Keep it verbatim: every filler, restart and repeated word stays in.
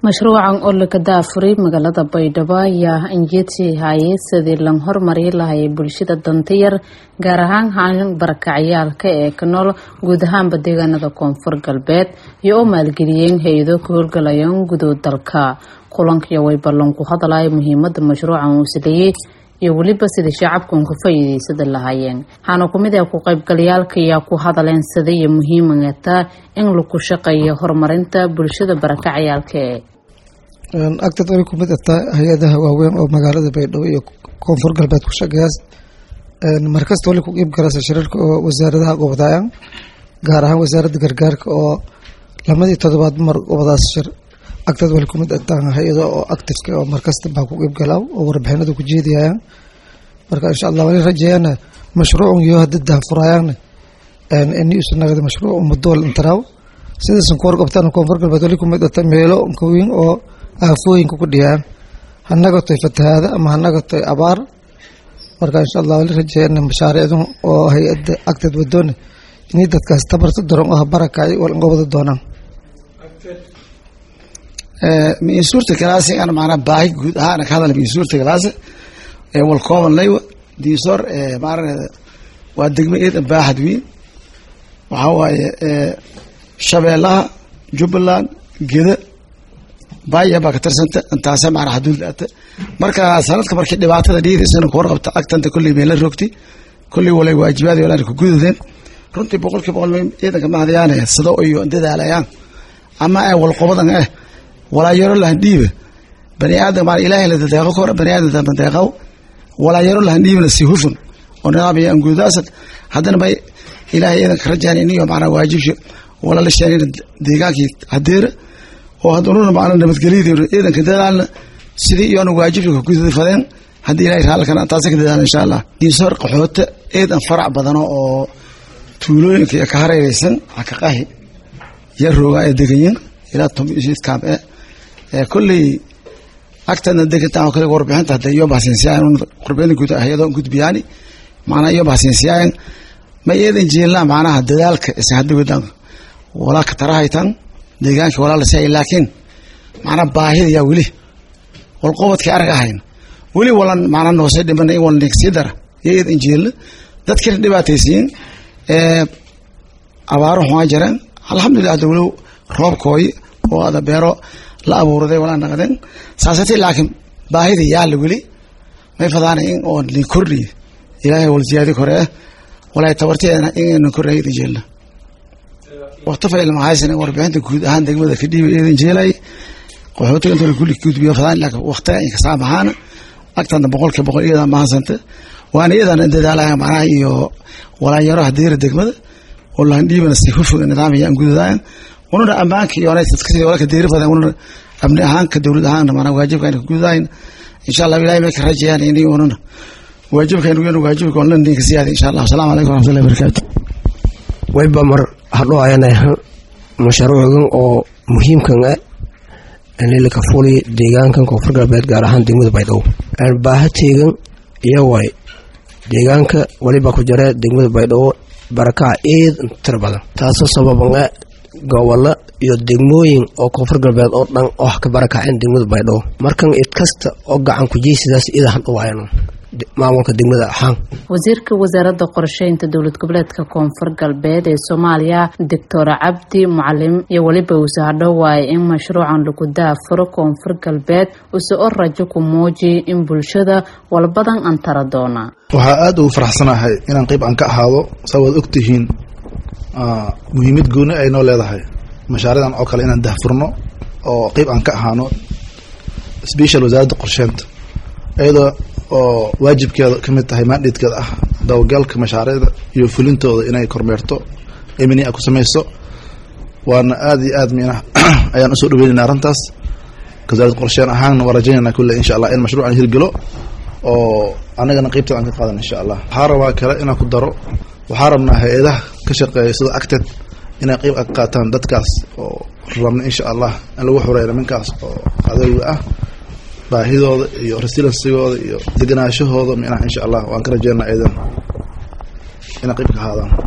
mashruucan oo la ka daafuray magaalada Baydhabo ayaa injeedsi hay'ad sidii lan horumari lahayd bulshada danta yar gaar ahaan haan barakacyaalka ee ka nool guud ahaan deegaanada Koonfur Galbeed iyo maalgeliyeen hay'ado ka howlgalayo gudaha dalka kulanka way ballan ku hadalay muhiimadda mashruucan uu sideeyay iyo waliba sida shacabku ka faa'iideysan lahaayeen waxaana ku mid ah ku qaybgalayaalka ayaa ku hadaleen sida ay muhiimada in lagu shaqeeyo horumarinta bulshada barakacyaalka een agtada ay ku mid ah hay'adaha waaweyn oo magaalada Baydhabo iyo Koonfur Galbeed ku shaqeeya een markas tole ku qeyb galay shirarka oo wasaaradaha gobolka gaar ahaan wasaaradda gargaarka oo lamadii toddobaad mar wadaas shir agtada wali ku mid ah hay'ado oo active oo markasta baa ku qeyb galay oo warbixinada ku jeediyaan marka insha Allah wali rajayna mashruucan iyo hadda furayaan een in uu sanad mashruuc muddo intaraw sida san koor qabtaan Koonfur Galbeed wali ku mid ah meelo ka weyn oo aafooyin ku dhiyaan hanaga tay fatahaada ama hanaga tay abaar marka insha Allah wali rajayna mashaariicdan oo hay'adda agtada wadoon in dadkaas tabarto daran oo barakay wal ngobada doonaan ee min suurta kalaasi aan macna baahi guud ahaan ka hadal min suurta kalaasi ee wal kooban leeyo diisor ee maarna waa degmada baahad weyn waxa waaye ee shabeelaha Jubbaland gida baaya baa ka tarsanta intaas macna xuduud ah marka sanadka markii dhibaatada dhiidaysan ku warqabta agtanta kulli meel la rogtay kulli walay waajibaad walaal ku gudadeen runtii boqolkiiba boqol ciidanka mahadiyaan sida oo dadaalayaan ama ay wal qobadan ah ولا يرى له ديبه بني آدم مع إله اللي تدعو كورة بني آدم تدعو ولا يرى له ديبه السيوفن ونرابي أنجو داسد هذا نبي إله إذا خرجاني نيو معنا واجب شيء ولا للشانين ديجاكي هدير وهذولون معنا نبتقليدي إذا كده على سيدي يوم واجب شيء كوزي فلان هدي إله حالك كان أتاسك ده إن شاء الله دي صار قحوت إذا فرع بدنا أو تقولون كي كهري رسن عكاهي يروى الدقيقين إلى توم يجيد كاب كل أكتر نديك تعاون كل قربان تحت يوم بحسنسيان قربان كده هيدا كده بياني معنا يوم بحسنسيان ما يدين جيلا معنا هدالك سهد قدام ولا كتراهيتان ديجانك ولا لسه لكن معنا باهي يا ولي والقوة كأرجعين ولي ولا معنا نوصل من أي ولا نكسيدر يدين جيل تذكر دباتيسين أبارو هاجران الحمد لله دولو روب كوي وهذا بيرو لا أبو رضي ولا نقدن ساستي لكن باهي يال ولي ما يفضل إن أو لكوري إلهي والزيادة كورة ولا يتورتي أنا إن نكوري يجيل واختفى المعايسين وربعين تكود عندك ماذا كدي يجيلي وحوتي أنتوا الكل كود بيفضل لك وقتها إنك صعب هانا أكتر من بقول كبقول إذا ما زنت وأنا إذا أنت دالها معاي ولا يروح دير دك ماذا ولا عندي من السيفوف النظام ينقذ ذا ونور أمانك يونا تذكري ولا كدير فذا ونور أبناء هانك الدولة هان معنا واجب كان يقولين إن شاء الله بلاي مك رجيان إني ونور واجب كان يقولون واجب كون لنا زيادة إن شاء الله السلام عليكم ورحمة الله وبركاته. ويبقى مر هلو عينا مشروع أو مهم كان أن اللي كفولي ديجان كان كفر قلبات جارهان ديمود بيدو الباهت تيجان يواي ديجان ك ولي باكو جرا ديمود بيدو بركة إيد تربلا تاسو سببنا gobolo iyo degmooyin oo Koonfur Galbeed oo dhan oo ka barakaceen degmada Baydhabo markan id kasta oo gacan ku jeesidaas idahan u waayno maamulka degmada ahaan wasiirka wasaaradda qorsheynta dawlad goboleedka Koonfur Galbeed ee Soomaaliya Doctor Abdi Muallim iyo waliba wasaarada waay in mashruucan lagu daafuro Koonfur Galbeed oo soo rajo ku muujiyo in bulshada walbadan aan tara doona waxa aad u faraxsanahay inaan qayb aan ka ahaado sabab ogtihiin آه مهمة جونة أي نوع لهذا مشاريع عن أكل إن دهفرنا أو قيب عن كأهانو سبيشال وزارة قرشنت أيضا واجب كذا كم التهمات ديت كذا دو قال كمشاريع يفلنتو إن أي كرمرتو إمني أكو سميسو وأنا آدي آدمينا أيان أسود بين نارنتاس كزارة قرشين أهان ورجينا كل إن شاء الله إن مشروع هير جلو أو أنا جنا قيبت عن كذا إن شاء الله حاروا كلا إن كدرو وحاربنا هيدا كشقة سيد أكتد إن قيب أقاتان دتكاس ورمنا إن شاء الله أنا وحورينا من كاس هذا هو باهيدو يرسل السيود يدنا شهود من إن شاء الله وأنكر جينا أيضا إن قيب هذا